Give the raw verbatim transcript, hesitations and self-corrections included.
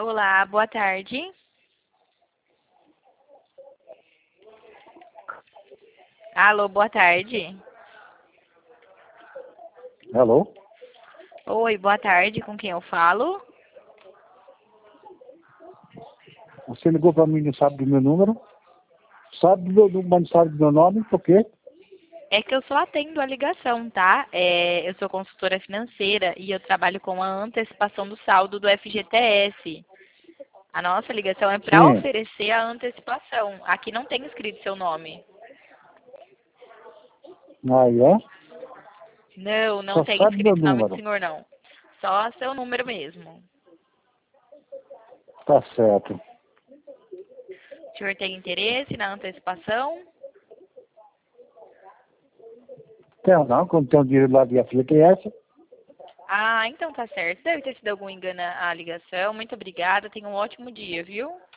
Olá, boa tarde. Alô, boa tarde. Alô? Oi, boa tarde, com quem eu falo? Você ligou para mim, não sabe do meu número? Sabe do meu número, mas não sabe do meu nome, por quê? É que eu só atendo a ligação, tá? É, eu sou consultora financeira e eu trabalho com a antecipação do saldo do F G T S. A nossa ligação é para Sim. oferecer a antecipação. Aqui não tem escrito seu nome. Aí é? Não, não Só tem sabe meu escrito o nome do número. senhor, não. Só seu número mesmo. Tá certo. O senhor tem interesse na antecipação? Tem não, quando tem um dinheiro lá de F G T S. Ah, então tá certo. Deve ter sido algum engano a ligação. Muito obrigada. Tenha um ótimo dia, viu?